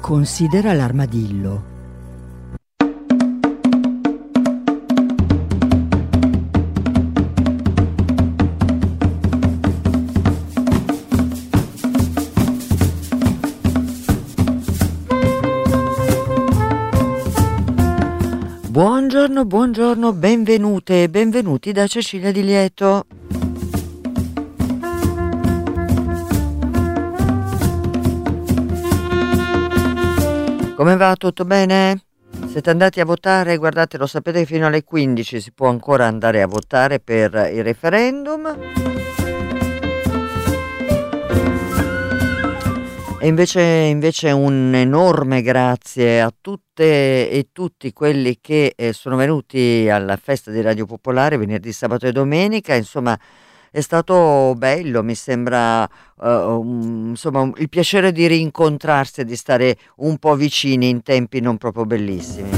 Considera l'armadillo. Buongiorno, benvenute e benvenuti da Cecilia Di Lieto. Come va? Tutto bene? Siete andati a votare? Guardate, lo sapete che fino alle 15 si può ancora andare a votare per il referendum. E invece un enorme grazie a tutte e tutti quelli che sono venuti alla festa di Radio Popolare venerdì, sabato e domenica. Insomma, è stato bello, mi sembra, il piacere di rincontrarsi e di stare un po' vicini in tempi non proprio bellissimi.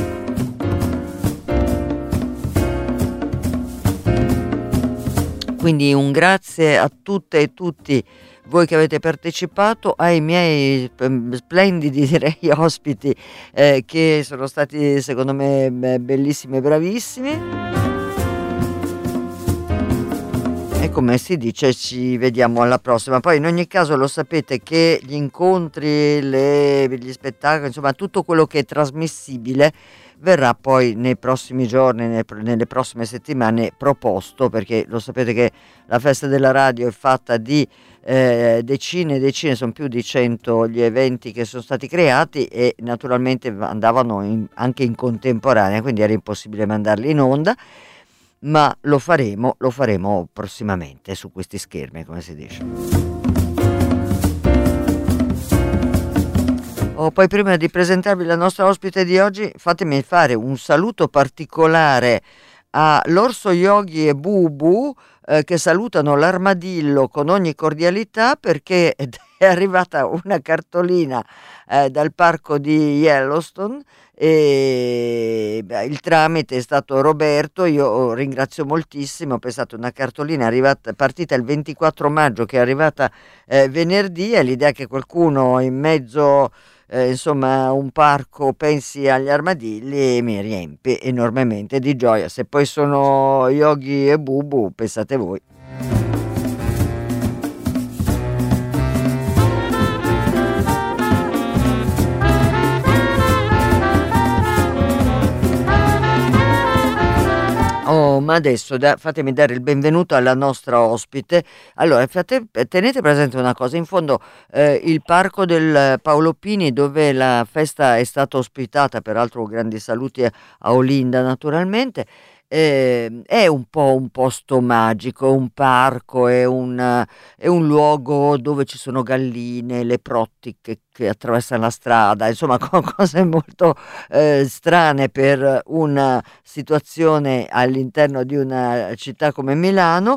Quindi un grazie a tutte e tutti voi che avete partecipato, ai miei splendidi, direi, ospiti che sono stati secondo me bellissimi e bravissimi. E come si dice, ci vediamo alla prossima. Poi in ogni caso lo sapete che gli incontri, gli spettacoli, insomma tutto quello che è trasmissibile verrà poi nei prossimi giorni, nelle prossime settimane proposto, perché lo sapete che la festa della radio è fatta di decine, sono più di 100 gli eventi che sono stati creati e naturalmente andavano anche in contemporanea, quindi era impossibile mandarli in onda, ma lo faremo prossimamente su questi schermi, come si dice. Poi prima di presentarvi la nostra ospite di oggi, fatemi fare un saluto particolare a l'orso Yogi e Bubu che salutano l'armadillo con ogni cordialità, perché è arrivata una cartolina dal parco di Yellowstone e il tramite è stato Roberto. Io ringrazio moltissimo. Pensate, una cartolina partita il 24 maggio che è arrivata venerdì, e l'idea che qualcuno in mezzo un parco pensi agli armadilli mi riempie enormemente di gioia. Se poi sono Yogi e Bubu, pensate voi. Ma adesso fatemi dare il benvenuto alla nostra ospite. Allora, tenete presente una cosa: in fondo il parco del Paolo Pini, dove la festa è stata ospitata, peraltro grandi saluti a Olinda naturalmente, è un po' un posto magico, un parco, è un luogo dove ci sono galline, leprotti che attraversano la strada, insomma cose molto strane per una situazione all'interno di una città come Milano.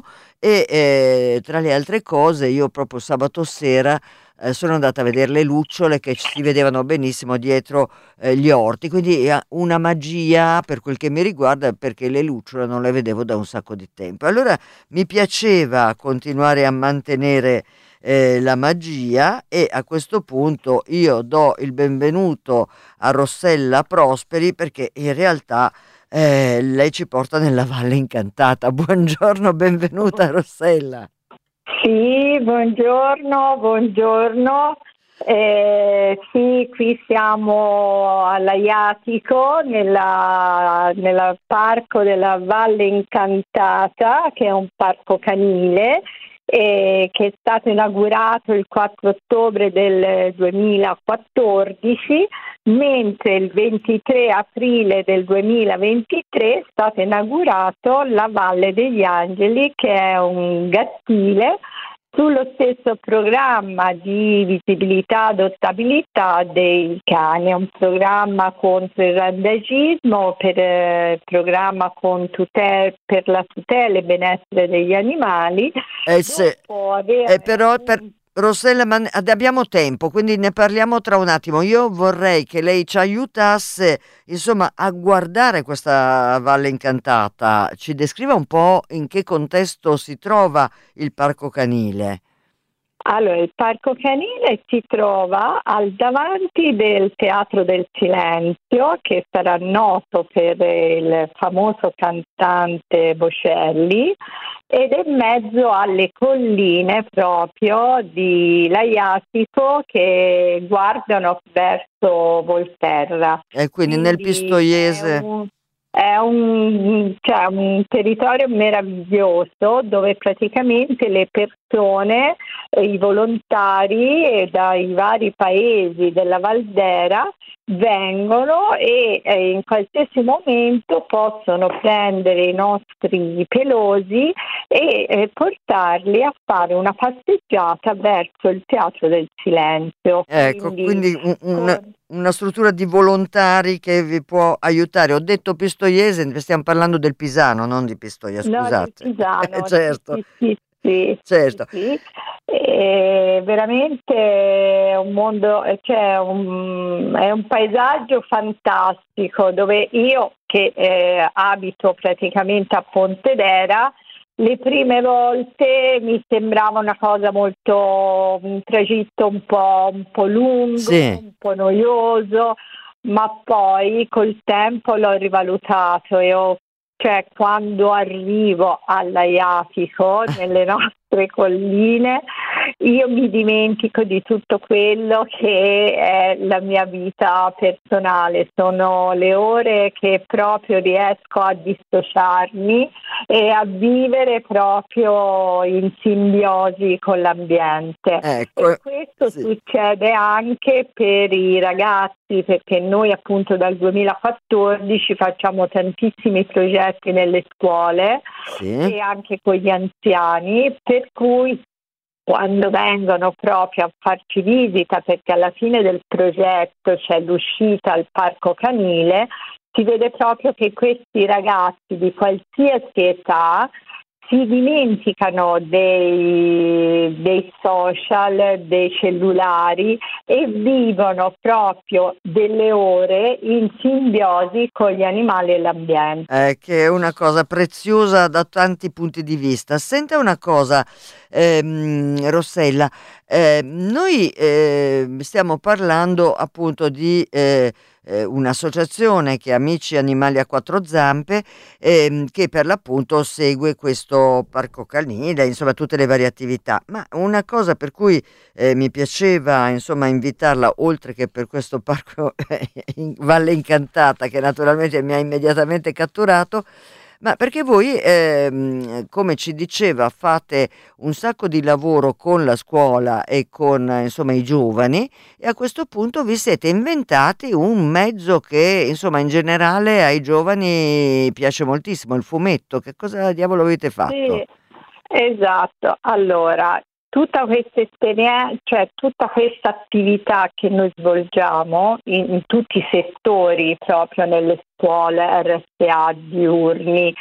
E tra le altre cose, io proprio sabato sera sono andata a vedere le lucciole che si vedevano benissimo dietro gli orti, quindi una magia per quel che mi riguarda, perché le lucciole non le vedevo da un sacco di tempo. Allora mi piaceva continuare a mantenere la magia, e a questo punto io do il benvenuto a Rossella Prosperi, perché in realtà lei ci porta nella Valle Incantata. Buongiorno, benvenuta Rossella. Sì, buongiorno. Sì, qui siamo all'Aiatico, nel parco della Valle Incantata, che è un parco canile, che è stato inaugurato il 4 ottobre del 2014, mentre il 23 aprile del 2023 è stato inaugurato la Valle degli Angeli, che è un gattile sullo stesso programma di visibilità e adottabilità dei cani. È un programma contro il randagismo, programma per la tutela e benessere degli animali. Però Rossella, ma abbiamo tempo, quindi ne parliamo tra un attimo. Io vorrei che lei ci aiutasse, insomma, a guardare questa Valle Incantata. Ci descriva un po' in che contesto si trova il parco canile. Allora, il Parco Canile si trova al davanti del Teatro del Silenzio, che sarà noto per il famoso cantante Bocelli, ed è in mezzo alle colline proprio di Laiatico che guardano verso Volterra. E quindi nel Quindi Pistoiese. cioè, un territorio meraviglioso dove praticamente le persone, i volontari dai vari paesi della Valdera vengono e in qualsiasi momento possono prendere i nostri pelosi e portarli a fare una passeggiata verso il Teatro del Silenzio. Ecco, Quindi quindi con- una struttura di volontari che vi può aiutare. Ho detto Pistoiese, stiamo parlando del Pisano, non di Pistoia, No, del scusate. Pisano, sì, Certo, sì, sì, sì, sì, certo. sì. E veramente è un mondo, è un paesaggio fantastico dove io che abito praticamente a Pontedera, le prime volte mi sembrava una cosa molto, un tragitto un po' lungo, Sì. un po' noioso, ma poi col tempo l'ho rivalutato e cioè quando arrivo all'Aiatico, nelle nostre colline, io mi dimentico di tutto quello che è la mia vita personale. Sono le ore che proprio riesco a dissociarmi e a vivere proprio in simbiosi con l'ambiente. E Ecco, questo sì, succede anche per i ragazzi, perché noi appunto dal 2014 facciamo tantissimi progetti nelle scuole sì. e anche con gli anziani, per cui quando vengono proprio a farci visita, perché alla fine del progetto c'è l'uscita al parco canile, si vede proprio che questi ragazzi di qualsiasi età si dimenticano dei social, dei cellulari e vivono proprio delle ore in simbiosi con gli animali e l'ambiente. Che è una cosa preziosa da tanti punti di vista. Senta una cosa, Rossella, noi stiamo parlando appunto di un'associazione che è Amici Animali a Quattro Zampe, che per l'appunto segue questo parco canile, insomma tutte le varie attività. Ma una cosa per cui mi piaceva insomma invitarla, oltre che per questo parco in Valle Incantata, che naturalmente mi ha immediatamente catturato, ma perché voi, come ci diceva, fate un sacco di lavoro con la scuola e con insomma i giovani, e a questo punto vi siete inventati un mezzo che insomma in generale ai giovani piace moltissimo, il fumetto. Che cosa diavolo avete fatto? Sì, esatto. Allora, tutta questa esperienza, cioè tutta questa attività che noi svolgiamo in tutti i settori, proprio nelle scuole, RSA, diurni,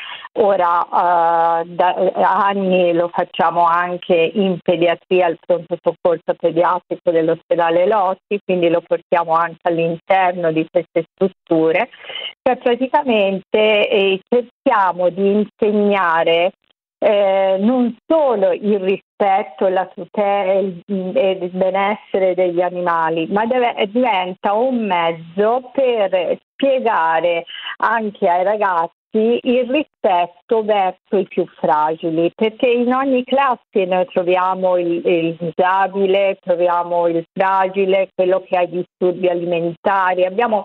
ora da anni lo facciamo anche in pediatria, al pronto soccorso pediatrico dell'ospedale Lotti, quindi lo portiamo anche all'interno di queste strutture, cioè praticamente cerchiamo di insegnare non solo il rispetto e la tutela e il benessere degli animali, ma diventa un mezzo per spiegare anche ai ragazzi il rispetto verso i più fragili, perché in ogni classe noi troviamo il disabile, troviamo il fragile, quello che ha disturbi alimentari, abbiamo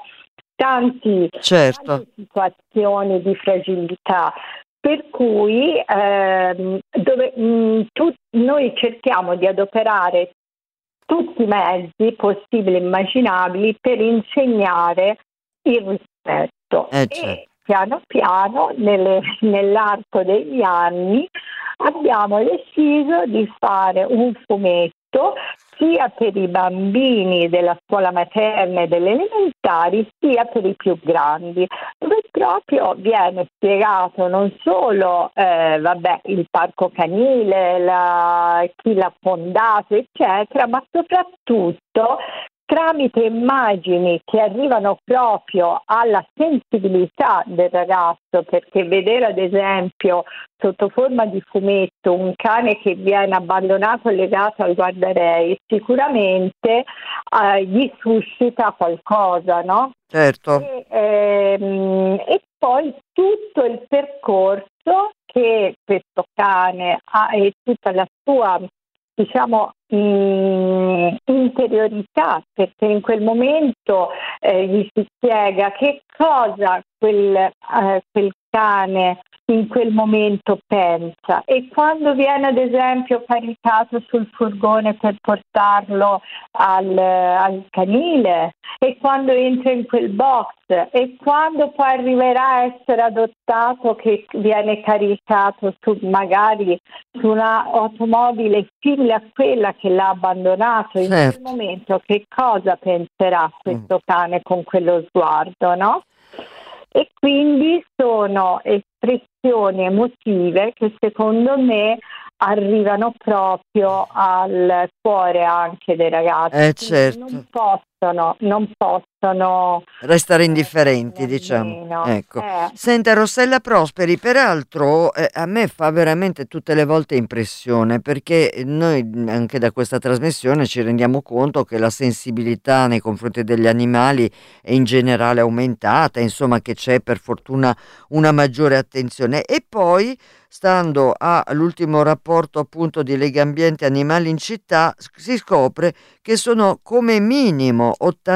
Certo. tante situazioni di fragilità. Per cui noi cerchiamo di adoperare tutti i mezzi possibili e immaginabili per insegnare il rispetto Certo. e piano piano nell'arco degli anni abbiamo deciso di fare un fumetto sia per i bambini della scuola materna e delle elementari sia per i più grandi, dove proprio viene spiegato non solo il parco canile, chi l'ha fondato eccetera, ma soprattutto tramite immagini che arrivano proprio alla sensibilità del ragazzo, perché vedere ad esempio sotto forma di fumetto un cane che viene abbandonato e legato al guardarei sicuramente gli suscita qualcosa, no? certo. E poi tutto il percorso che questo cane ha e tutta la sua, diciamo, interiorità, perché in quel momento gli si spiega che cosa quel cane in quel momento pensa, e quando viene ad esempio caricato sul furgone per portarlo al canile, e quando entra in quel box, e quando poi arriverà a essere adottato, che viene caricato magari su una automobile simile a quella che l'ha abbandonato, in quel Certo. momento che cosa penserà questo cane con quello sguardo, no? E quindi sono espressioni emotive che secondo me arrivano proprio al cuore anche dei ragazzi, quindi Certo. non possono Restare indifferenti, a diciamo. meno. Ecco. Senta Rossella Prosperi, peraltro a me fa veramente tutte le volte impressione, perché noi anche da questa trasmissione ci rendiamo conto che la sensibilità nei confronti degli animali è in generale aumentata, insomma che c'è per fortuna una maggiore attenzione. E poi, stando all'ultimo rapporto appunto di Legambiente Animali in Città, si scopre che sono come minimo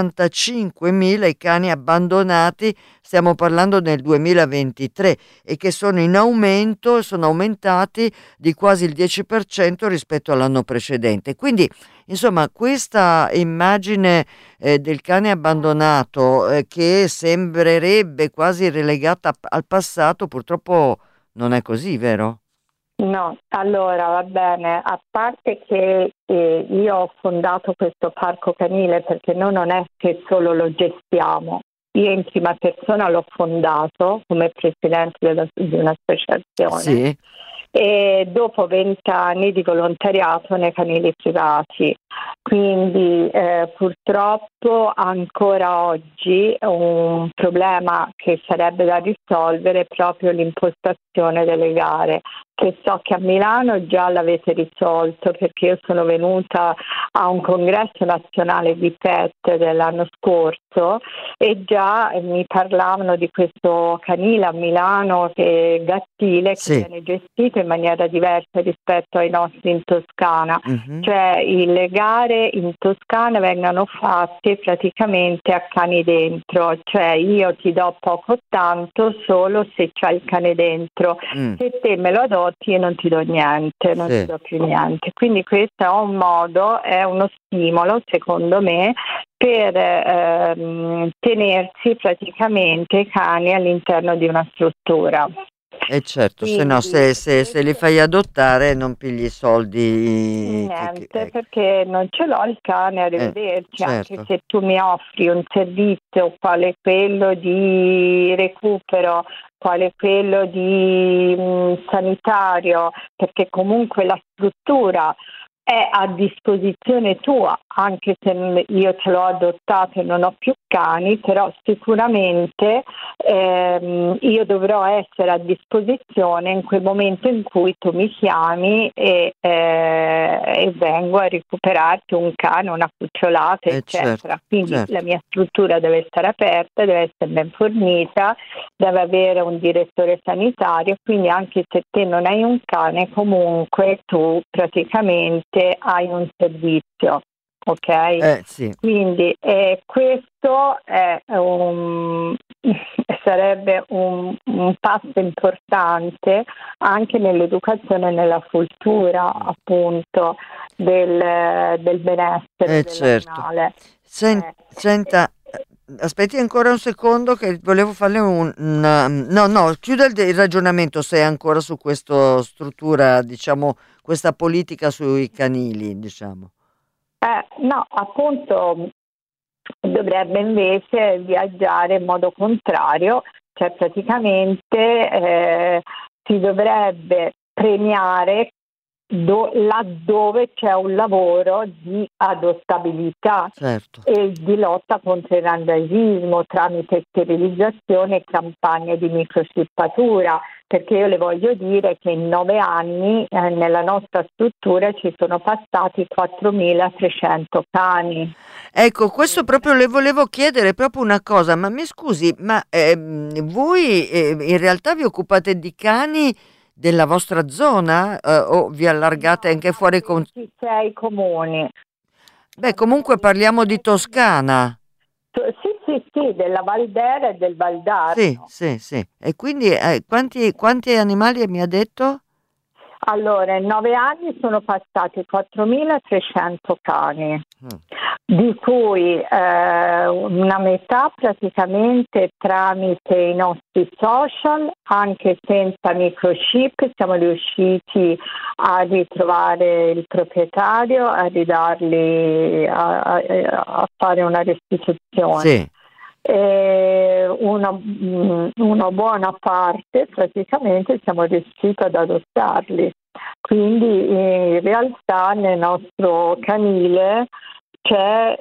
85.000 i cani abbandonati, stiamo parlando nel 2023, e che sono in aumento, sono aumentati di quasi il 10% rispetto all'anno precedente. Quindi, insomma, questa immagine del cane abbandonato, che sembrerebbe quasi relegata al passato, purtroppo non è così, vero? No, allora va bene, a parte che io ho fondato questo parco canile perché noi non è che solo lo gestiamo, io in prima persona l'ho fondato come presidente di un'associazione, Sì, e dopo 20 anni di volontariato nei canili privati. Quindi purtroppo ancora oggi un problema che sarebbe da risolvere è proprio l'impostazione delle gare, che so che a Milano già l'avete risolto, perché io sono venuta a un congresso nazionale di PET dell'anno scorso e già mi parlavano di questo canile a Milano, Gattile, che sì. viene gestito in maniera diversa rispetto ai nostri in Toscana. Mhm. Cioè le gare in Toscana vengono fatte praticamente a cani dentro, cioè io ti do poco o tanto solo se c'hai il cane dentro, Mm, se te me lo adotti io non ti do niente, non ti sì. do più niente. Quindi questo è un modo, è uno stimolo secondo me per tenersi praticamente i cani all'interno di una struttura. E certo, se no, Quindi se li fai adottare non pigli i soldi niente, ecco. perché non ce l'ho il cane, arrivederci, anche Certo. se tu mi offri un servizio quale quello di recupero, quale quello di sanitario, perché comunque la struttura è a disposizione tua, anche se io ce l'ho adottato e non ho più cani, però sicuramente io dovrò essere a disposizione in quel momento in cui tu mi chiami e vengo a recuperarti un cane, una cucciolata, Certo, eccetera. Quindi la certo. mia struttura deve stare aperta, deve essere ben fornita, deve avere un direttore sanitario, quindi anche se te non hai un cane, comunque tu praticamente hai un servizio, ok? Sì. Quindi questo è sarebbe un passo importante anche nell'educazione e nella cultura appunto del benessere Certo. dell'animale. Senta, aspetti ancora un secondo che volevo farle no, no, chiuda il ragionamento se è ancora su questa struttura, diciamo, questa politica sui canili, diciamo. No, appunto dovrebbe invece viaggiare in modo contrario, cioè praticamente si dovrebbe premiare laddove c'è un lavoro di adottabilità certo. e di lotta contro il randagismo tramite sterilizzazione e campagne di microchippatura, perché io le voglio dire che in 9 anni nella nostra struttura ci sono passati 4.300 cani. Ecco, questo proprio le volevo chiedere proprio una cosa, ma mi scusi, ma voi in realtà vi occupate di cani della vostra zona o vi allargate No, anche fuori con... 26 comuni. Beh, Abbiamo comunque parliamo di 26 comuni. Toscana. Sì, sì, sì, della Valdera e del Sì, Valdarno. sì, sì. E quindi quanti animali mi ha detto? Allora, in 9 anni sono passati 4.300 cani, Mm. di cui una metà praticamente tramite i nostri social, anche senza microchip, siamo riusciti a ritrovare il proprietario, a ridarli, a fare una restituzione. Sì. Una buona parte praticamente siamo riusciti ad adottarli, quindi in realtà nel nostro canile c'è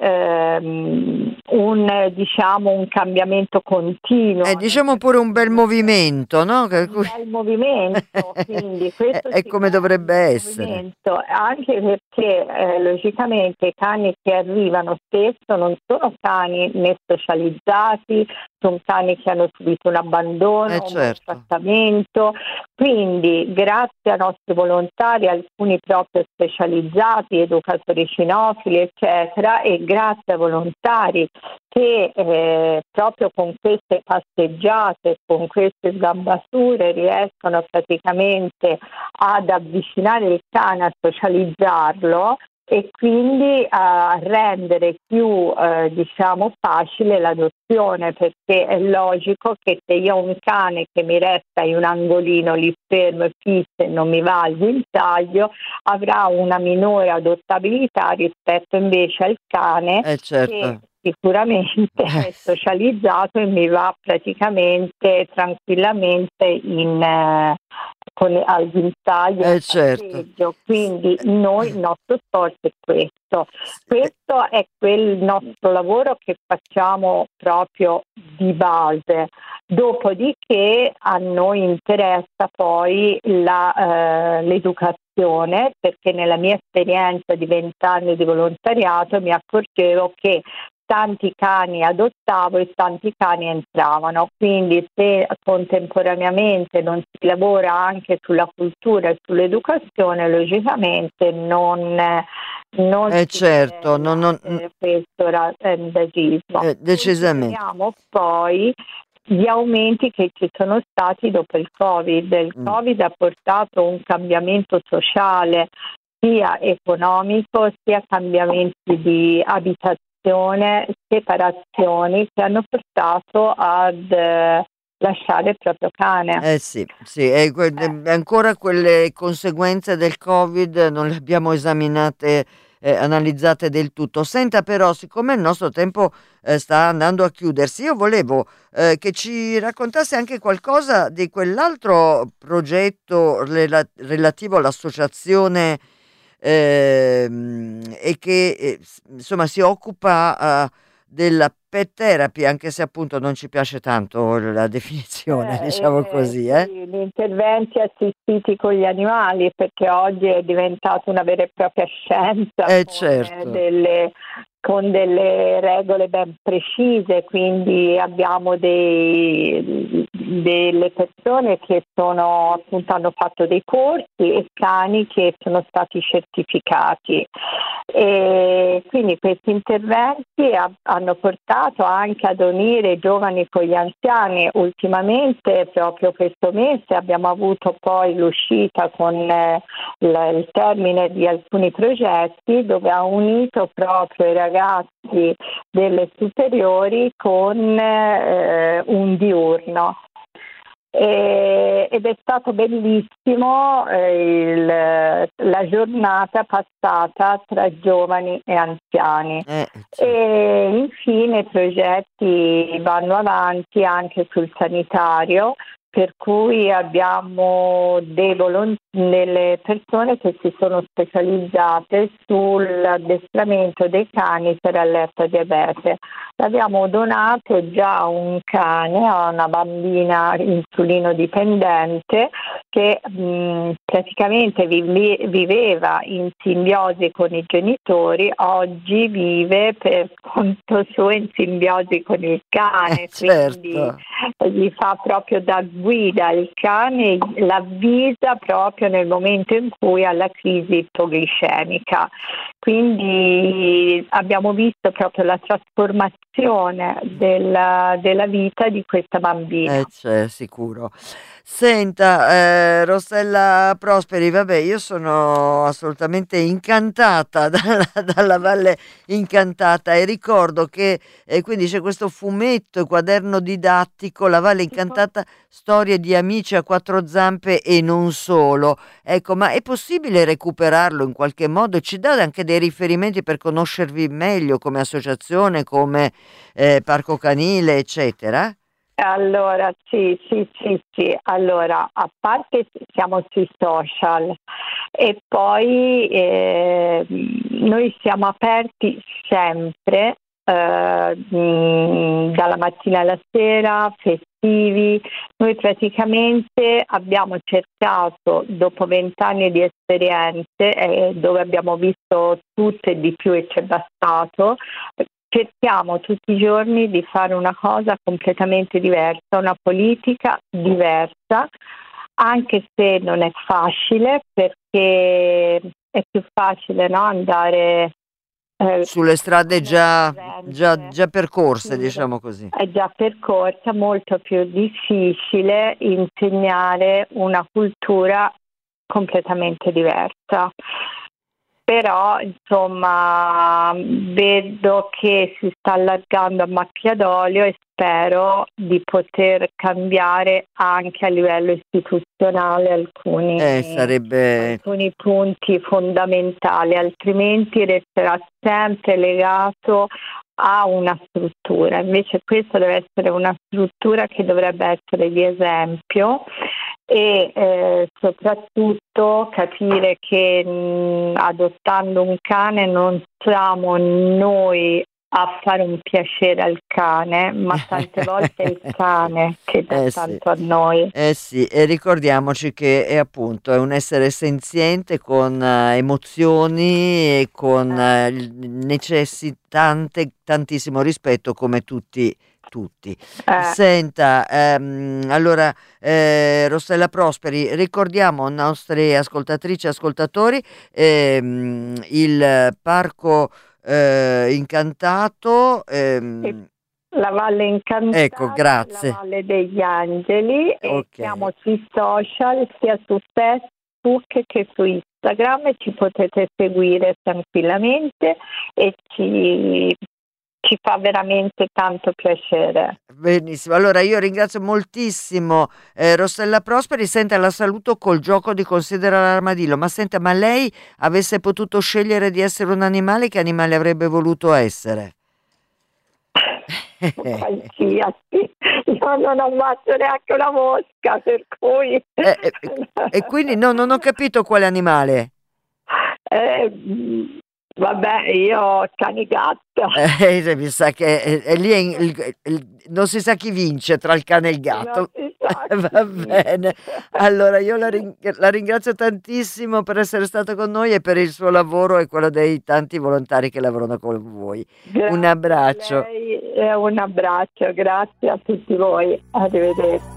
un cambiamento continuo, nel Diciamo pure senso un che bel movimento, no? un bel movimento, quindi questo È come sicuramente è un dovrebbe bel essere. movimento, anche perché logicamente i cani che arrivano spesso non sono cani né socializzati, sono cani che hanno subito un abbandono, un Certo. maltrattamento, quindi grazie ai nostri volontari, alcuni proprio specializzati, educatori cinofili, eccetera, e grazie ai volontari che proprio con queste passeggiate, con queste sgambature riescono praticamente ad avvicinare il cane, a socializzarlo e quindi a rendere più facile l'adozione, perché è logico che se io ho un cane che mi resta in un angolino lì fermo e fisso e non mi va al guinzaglio, avrà una minore adottabilità rispetto invece al cane che Certo. sicuramente è socializzato e mi va praticamente tranquillamente al guinzaglio e al Certo. passeggio. Quindi il nostro sport è questo. Questo è quel nostro lavoro che facciamo proprio di base. Dopodiché a noi interessa poi l'educazione, perché nella mia esperienza di 20 anni di volontariato mi accorgevo che tanti cani adottavo e tanti cani entravano, quindi se contemporaneamente non si lavora anche sulla cultura e sull'educazione, logicamente non si Certo, livella questo randagismo. decisamente. Consideriamo poi gli aumenti che ci sono stati dopo il Covid. Il Mm. Covid ha portato un cambiamento sociale sia economico sia cambiamenti di abitazione, separazioni che hanno portato ad lasciare il proprio cane. Sì, sì, ancora quelle conseguenze del Covid non le abbiamo esaminate, analizzate del tutto. Senta però, siccome il nostro tempo, sta andando a chiudersi, io volevo, che ci raccontasse anche qualcosa di quell'altro progetto relativo all'associazione, e che, insomma si occupa, della pet therapy, anche se appunto non ci piace tanto la definizione, diciamo così, Sì, gli interventi assistiti con gli animali, perché oggi è diventata una vera e propria scienza Certo. con delle regole ben precise, quindi abbiamo delle persone che appunto hanno fatto dei corsi e cani che sono stati certificati. E quindi questi interventi hanno portato anche ad unire i giovani con gli anziani. Ultimamente, proprio questo mese, abbiamo avuto poi l'uscita con il termine di alcuni progetti dove ha unito proprio i ragazzi delle superiori con un diurno. Ed è stato bellissimo la giornata passata tra giovani e anziani. Sì. E infine i progetti vanno avanti anche sul sanitario, per cui abbiamo delle persone che si sono specializzate sull'addestramento dei cani per allerta diabete. Abbiamo donato già un cane a una bambina insulino dipendente che praticamente viveva in simbiosi con i genitori, oggi vive per conto suo in simbiosi con il cane, quindi certo. gli fa proprio da guida il cane, l'avvisa proprio nel momento in cui ha la crisi ipoglicemica. Quindi abbiamo visto proprio la trasformazione della vita di questa bambina. C'è sicuro. Senta, Rossella Prosperi, vabbè, io sono assolutamente incantata dalla Valle Incantata e ricordo che quindi c'è questo fumetto, quaderno didattico, La Valle Incantata, storie di amici a quattro zampe e non solo. Ecco, ma è possibile recuperarlo in qualche modo? Ci dà anche dei riferimenti per conoscervi meglio come associazione, come parco canile, eccetera? Allora, sì. Allora, a parte siamo sui social e poi noi siamo aperti sempre, dalla mattina alla sera, festivi. Noi praticamente abbiamo cercato, dopo 20 anni di esperienze, dove abbiamo visto tutto e di più e ci è bastato, cerchiamo tutti i giorni di fare una cosa completamente diversa, una politica diversa, anche se non è facile, perché è più facile, no, andare Sulle strade già percorse, sì, diciamo così. è già percorsa, molto più difficile insegnare una cultura completamente diversa. Però insomma vedo che si sta allargando a macchia d'olio e spero di poter cambiare anche a livello istituzionale Sarebbe alcuni punti fondamentali, altrimenti resterà sempre legato a una struttura. Invece questa deve essere una struttura che dovrebbe essere di esempio e soprattutto capire che adottando un cane non siamo noi a fare un piacere al cane, ma tante volte è il cane che dà sì. tanto a noi. Sì, e ricordiamoci che è appunto è un essere senziente con emozioni e con necessitante tantissimo rispetto come tutti. Senta, allora Rossella Prosperi, ricordiamo ai nostri ascoltatrici e ascoltatori il parco Incantato. La Valle Incantata, Ecco, grazie. la Valle degli Angeli, e Ok. siamo sui social, sia su Facebook che su Instagram, e ci potete seguire tranquillamente e ci fa veramente tanto piacere. Benissimo, allora io ringrazio moltissimo Rossella Prosperi. Senta, la saluto col gioco di Considera l'armadillo, ma senta, ma lei avesse potuto scegliere di essere un animale, che animale avrebbe voluto essere? Qualsiasi, io non ammazzo neanche una mosca, per cui E quindi no, non ho capito quale animale. Vabbè, io cani gatto. Mi sa che è lì non si sa chi vince tra il cane e il gatto. Va bene, allora io la ringrazio tantissimo per essere stato con noi e per il suo lavoro e quello dei tanti volontari che lavorano con voi. Grazie Un abbraccio. a lei e un abbraccio, grazie a tutti voi, arrivederci.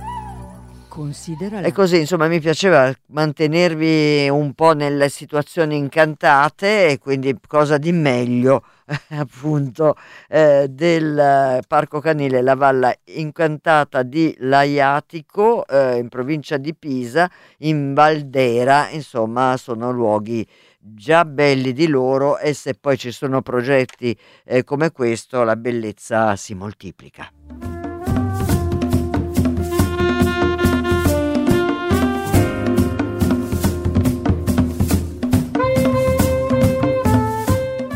E così, insomma, mi piaceva mantenervi un po' nelle situazioni incantate, e quindi cosa di meglio appunto del parco canile La Valle Incantata di Laiatico, in provincia di Pisa, in Valdera. Insomma, sono luoghi già belli di loro, e se poi ci sono progetti come questo, la bellezza si moltiplica.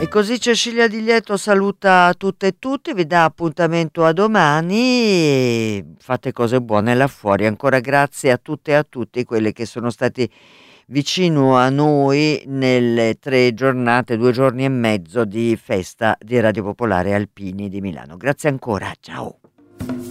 E così Cecilia Di Lieto saluta tutte e tutti, vi dà appuntamento a domani, e fate cose buone là fuori. Ancora grazie a tutte e a tutti quelli che sono stati vicino a noi nelle 3 giornate, 2 giorni e mezzo di festa di Radio Popolare Alpini di Milano. Grazie ancora, ciao.